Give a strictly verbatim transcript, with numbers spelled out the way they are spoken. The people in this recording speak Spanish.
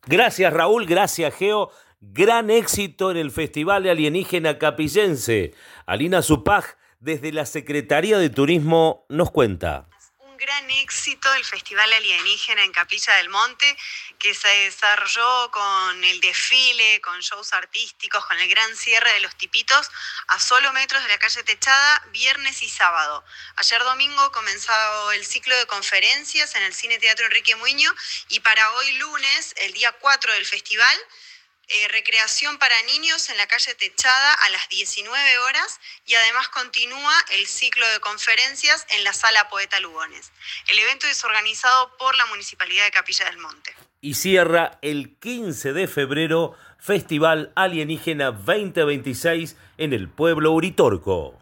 Gracias Raúl, gracias Geo. Gran éxito en el Festival Alienígena Capillense. Alina Supaj, desde la Secretaría de Turismo, nos cuenta. Un gran éxito el Festival Alienígena en Capilla del Monte, que se desarrolló con el desfile, con shows artísticos, con el gran cierre de los tipitos a solo metros de la calle Techada, viernes y sábado. Ayer domingo comenzó el ciclo de conferencias en el Cine Teatro Enrique Muiño y para hoy lunes, el día cuatro del festival, Eh, recreación para niños en la calle Techada a las diecinueve horas y además continúa el ciclo de conferencias en la Sala Poeta Lugones. El evento es organizado por la Municipalidad de Capilla del Monte. Y cierra el quince de febrero Festival Alienígena veinte veintiséis en el pueblo Uritorco.